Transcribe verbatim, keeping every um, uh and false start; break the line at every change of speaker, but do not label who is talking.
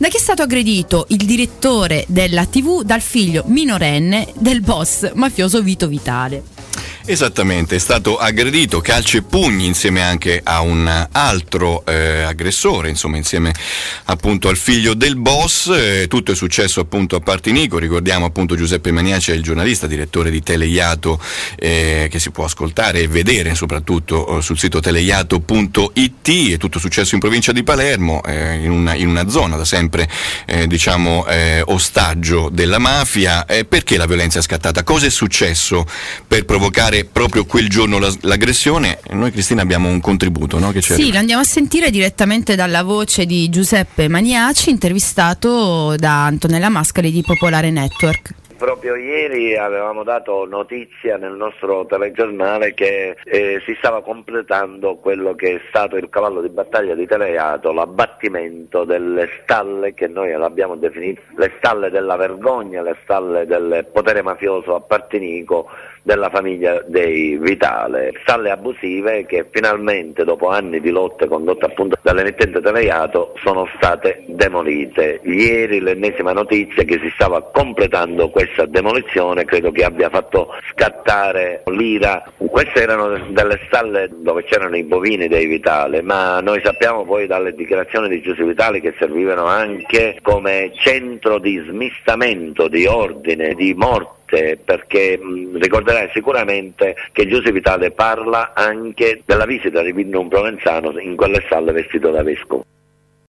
Da chi è stato aggredito il direttore della tivù dal figlio minorenne del boss mafioso Vito Vitale.
Esattamente, è stato aggredito calci e pugni insieme anche a un altro eh, aggressore, insomma insieme appunto al figlio del boss. Eh, tutto è successo appunto a Partinico. Ricordiamo appunto Giuseppe Maniaci è il giornalista, direttore di Teleiato, eh, che si può ascoltare e vedere soprattutto eh, sul sito teleiato punto it. È tutto successo in provincia di Palermo, eh, in, una, in una zona da sempre eh, diciamo eh, ostaggio della mafia. Eh, perché la violenza è scattata? Cosa è successo per provocare proprio quel giorno la, l'aggressione? Noi, Cristina, abbiamo un contributo, no? Che ci
sì,
arriva.
Lo andiamo a sentire direttamente dalla voce di Giuseppe Maniaci, intervistato da Antonella Mascali di Popolare Network.
Proprio ieri avevamo dato notizia nel nostro telegiornale che eh, si stava completando quello che è stato il cavallo di battaglia di Teleiato, l'abbattimento delle stalle che noi l'abbiamo definito le stalle della vergogna, le stalle del potere mafioso a Partinico della famiglia dei Vitale, stalle abusive che finalmente dopo anni di lotte condotte appunto dall'emittente Teleiato sono state demolite. Ieri l'ennesima notizia che si stava completando questa demolizione credo che abbia fatto scattare l'ira. Queste erano delle stalle dove c'erano i bovini dei Vitale, ma noi sappiamo poi dalle dichiarazioni di Giuseppe Vitale che servivano anche come centro di smistamento, di ordine, di morte, perché mh, ricorderai sicuramente che Giuseppe Vitale parla anche della visita di Pindon Provenzano in quelle stalle vestito da vescovo.